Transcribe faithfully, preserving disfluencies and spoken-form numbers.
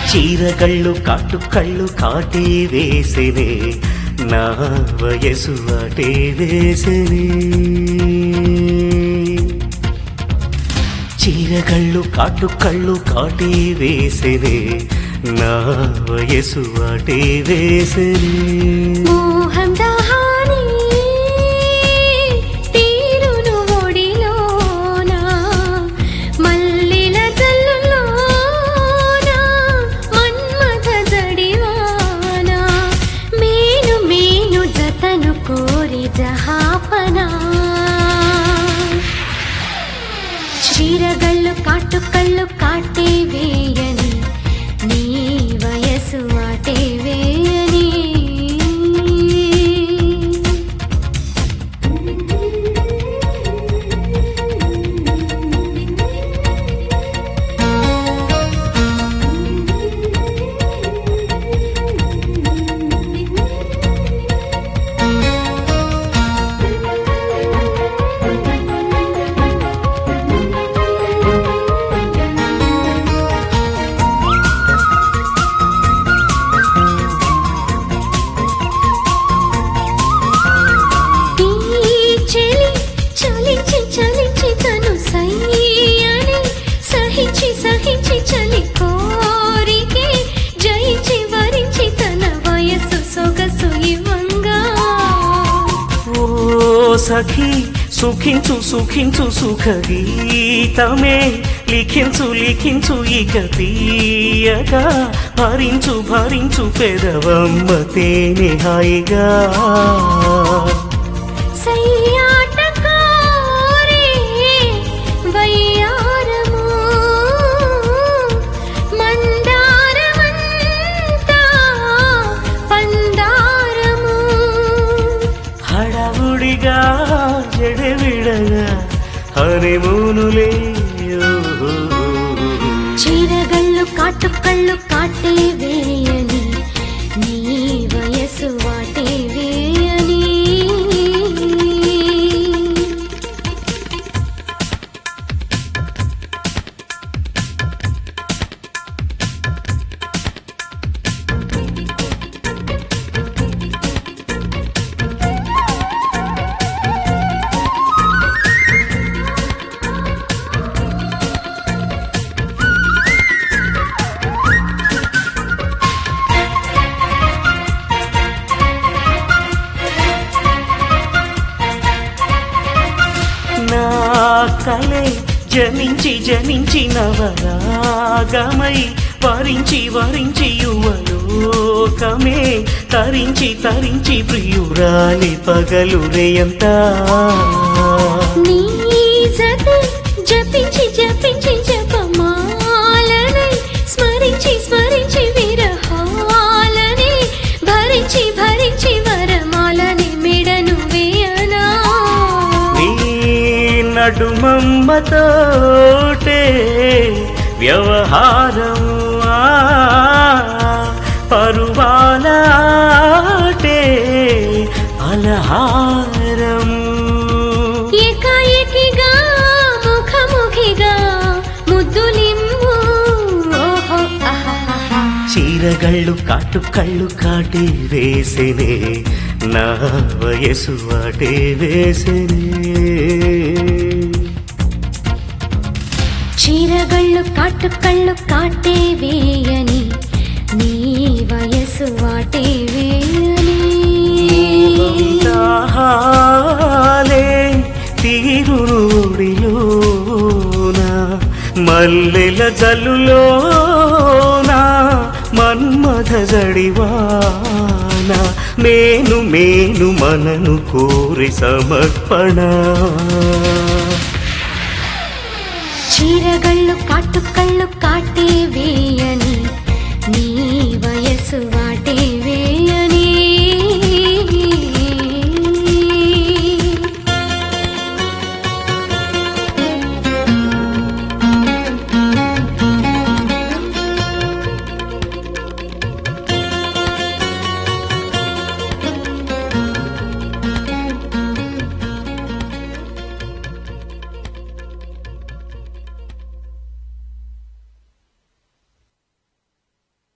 చీరగళ్ళు కాటుకళ్ళు కాటే వేసినే నా వయసు వాటే వేసినే చీరగళ్ళు కాటుకళ్ళు కాటే వేసినే నా వయసు వాటే వేసినే మోహం దహాని తీరును ఒడిలోన మల్లెల జల్లులోన మన్మథ జడివాన మేను మేను జతను కోరి జహాపనా చీరగళ్ళు కాటుకళ్ళు కాటే వేయని నీ వయసు వాటే వేయని సఖీ సుఖించు సుఖించు సుఖ గీతమే లిఖించు లిఖించు ఇక తీయగా భరించు భరించు పెదవమ్మ తేనె హాయిగా హడావుడిగా జడవిడగా హరిమూనులే చీరగళ్ళు కాటుకళ్ళు కాటే వేయని నీ వయసు వాటే వేయని కలే జనించి జనించి నవరాగమై వరించి వరించి యువలోకమే తరించి తరించి ప్రియురాలి పగలు రేయంతా నీ జతే జపించి జపించి జపమాలనై స్మరించి స్మరించి విరహాలని భరించి భరించి వరమాలని మెడను వేయనా నడుమమ్మతోటే వ్యవహారం పరువాలాటే అలహారం ఏకాఏకిగా ముఖముఖిగా ముద్దులిమ్ము చీరగళ్ళు కాటుకళ్ళు కాటే వేసినే నా వయసు వాటే వేసినే చీరగళ్ళు కాటుకళ్ళు కాటే వేయని నీ వయసు వాటే వేయని దాహాలే తీరుడిలోన మల్లెల జల్లులోన మన్మథ జడివాన మేను మేను మనను కోరి సమర్పణ చీరగళ్ళు కాటుకళ్ళు కాటే వేయని